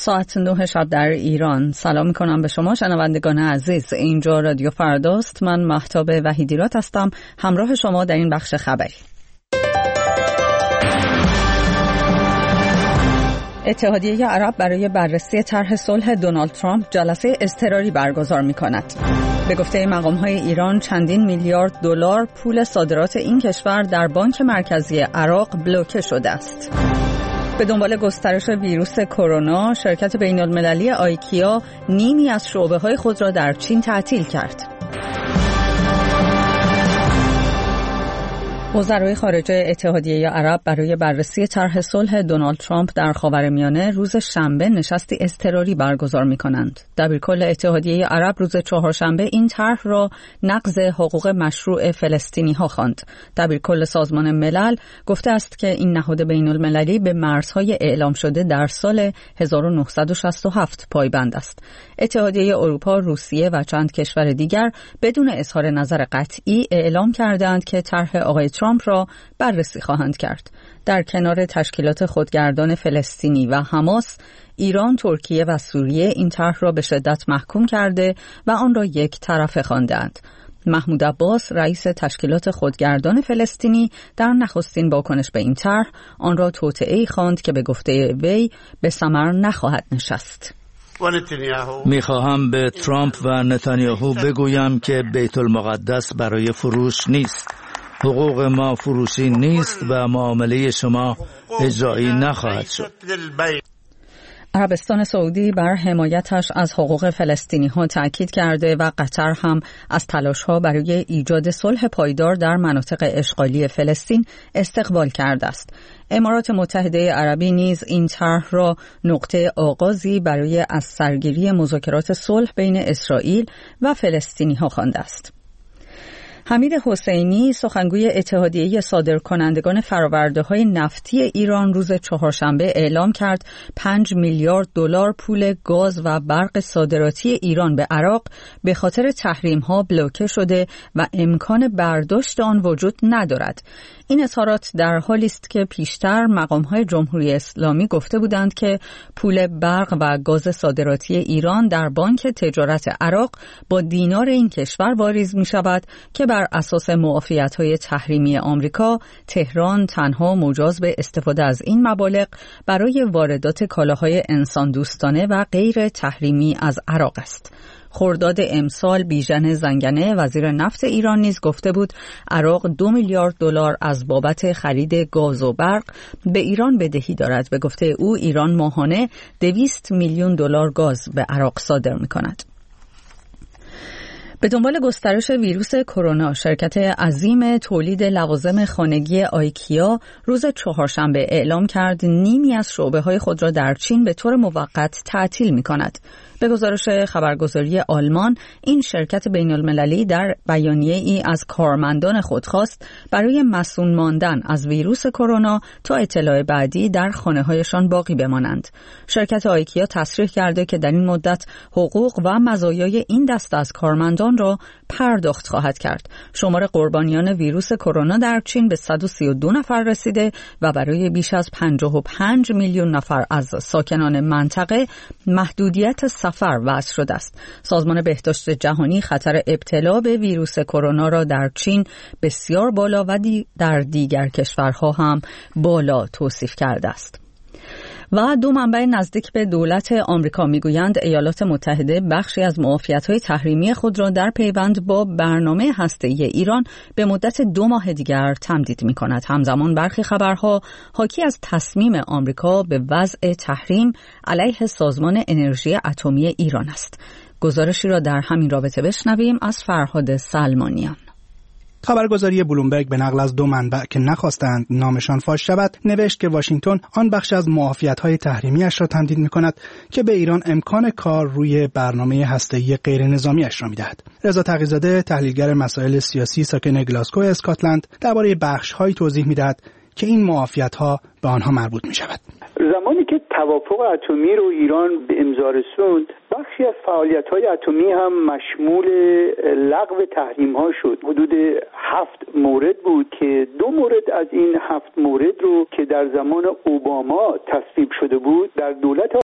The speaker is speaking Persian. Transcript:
ساعت 9 شب در ایران. سلام میکنم به شما شنوندگان عزیز. اینجا رادیو فرداست. من مهتاب وحیدیرات هستم، همراه شما در این بخش خبری. اتحادیه عرب برای بررسی طرح صلح دونالد ترامپ جلسه اضطراری برگزار می‌کند. به گفته مقام‌های ایران چندین میلیارد دلار پول صادرات این کشور در بانک مرکزی عراق بلوکه شده است. به دنبال گسترش ویروس کرونا، شرکت بین‌المللی آیکیا نیمی از شعبه‌های خود را در چین تعطیل کرد. وزرای خارجه اتحادیه عرب برای بررسی طرح صلح دونالد ترامپ در خاورمیانه روز شنبه نشستی اضطراری برگزار می‌کنند. دبیرکل اتحادیه عرب روز چهارشنبه این طرح را نقض حقوق مشروع فلسطینی‌ها خواند. دبیرکل سازمان ملل گفته است که این نهاد بین‌المللی به مرزهای اعلام شده در سال 1967 پایبند است. اتحادیه اروپا، روسیه و چند کشور دیگر بدون اظهار نظر قطعی اعلام کردند که طرح آقای ترامپ را بررسی خواهند کرد. در کنار تشکیلات خودگردان فلسطینی و حماس، ایران، ترکیه و سوریه این طرح را به شدت محکوم کرده و آن را یک طرفه خواندند. محمود عباس، رئیس تشکیلات خودگردان فلسطینی، در نخستین واکنش به این طرح آن را توطئه‌ای خواند که به گفته وی به ثمر نخواهد نشست. میخواهم به ترامپ و نتانیاهو بگویم که بیت المقدس برای فروش نیست. حقوق ما فروشی نیست و معامله شما اجرایی نخواهد شد. عربستان سعودی بر حمایتش از حقوق فلسطینی‌ها تأکید کرده و قطر هم از تلاش‌ها برای ایجاد صلح پایدار در مناطق اشغالی فلسطین استقبال کرده است. امارات متحده عربی نیز این طرح را نقطه آغازی برای از سرگیری مذاکرات صلح بین اسرائیل و فلسطینی‌ها خوانده است. حمید حسینی، سخنگوی اتحادیه صادرکنندگان فرآورده‌های نفتی ایران، روز چهارشنبه اعلام کرد 5 میلیارد دلار پول گاز و برق صادراتی ایران به عراق به خاطر تحریم‌ها بلوکه شده و امکان برداشت آن وجود ندارد. این اظهارات در حالی است که پیشتر مقام‌های جمهوری اسلامی گفته بودند که پول برق و گاز صادراتی ایران در بانک تجارت عراق با دینار این کشور واریز می‌شود که بر اساس معافیت‌های تحریمی آمریکا، تهران تنها مجاز به استفاده از این مبالغ برای واردات کالاهای انسان دوستانه و غیر تحریمی از عراق است. خرداد امسال بیژن زنگنه، وزیر نفت ایران، نیز گفته بود عراق 2 میلیارد دلار از بابت خرید گاز و برق به ایران بدهی دارد. به گفته او ایران ماهانه 200 میلیون دلار گاز به عراق صادر می‌کند. به دنبال گسترش ویروس کرونا، شرکت عظیم تولید لوازم خانگی آیکیا روز چهارشنبه اعلام کرد نیمی از شعبه‌های خود را در چین به طور موقت تعطیل می‌کند. به گزارش خبرگزاری آلمان، این شرکت بین‌المللی در بیانیه‌ای از کارمندان خود خواست برای مصون ماندن از ویروس کرونا تا اطلاع بعدی در خانه‌هایشان باقی بمانند. شرکت آیکیا تصریح کرده که در این مدت حقوق و مزایای این دسته از کارمندان را پرداخت خواهد کرد. شمار قربانیان ویروس کرونا در چین به 132 نفر رسیده و برای بیش از 55 میلیون نفر از ساکنان منطقه محدودیت سفر وضع شده است. سازمان بهداشت جهانی خطر ابتلا به ویروس کرونا را در چین بسیار بالا و در دیگر کشورها هم بالا توصیف کرده است. و دو منبع نزدیک به دولت آمریکا میگویند ایالات متحده بخشی از معافیت‌های تحریمی خود را در پیوند با برنامه هسته‌ای ایران به مدت 2 ماه دیگر تمدید می‌کند. همزمان برخی خبرها حاکی از تصمیم آمریکا به وضع تحریم علیه سازمان انرژی اتمی ایران است. گزارشی را در همین رابطه بشنویم از فرهاد سلمانیان. خبرگزاری بلومبرگ به نقل از دو منبع که نخواستند نامشان فاش شود نوشت که واشنگتن آن بخش از معافیت‌های تحریمی‌اش را تمدید می‌کند که به ایران امکان کار روی برنامه هسته‌ای غیرنظامی‌اش را می‌دهد. رضا تقی‌زاده، تحلیلگر مسائل سیاسی ساکن گلاسگو اسکاتلند، درباره بخش‌هایی توضیح می‌دهد که این معافیت‌ها به آنها مربوط می‌شود. زمانی که توافق اتمی رو ایران به امضا رسوند، بخشی از فعالیت‌های اتمی هم مشمول لغو تحریم‌ها شد. حدود 7 مورد بود که 2 مورد از این 7 مورد رو که در زمان اوباما تصویب شده بود در دولت